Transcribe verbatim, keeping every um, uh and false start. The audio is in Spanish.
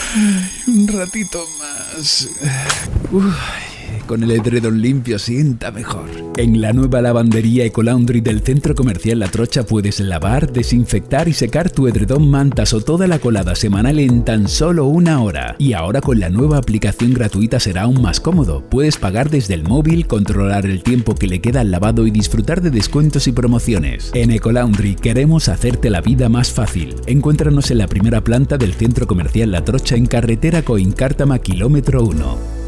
Un ratito más. Uf, con el edredón limpio sienta mejor. En la nueva lavandería Ecolaundry del Centro Comercial La Trocha puedes lavar, desinfectar y secar tu edredón, mantas o toda la colada semanal en tan solo una hora. Y ahora con la nueva aplicación gratuita será aún más cómodo. Puedes pagar desde el móvil, controlar el tiempo que le queda al lavado y disfrutar de descuentos y promociones. En Ecolaundry queremos hacerte la vida más fácil. Encuéntranos en la primera planta del Centro Comercial La Trocha en carretera Coín-Cártama kilómetro uno.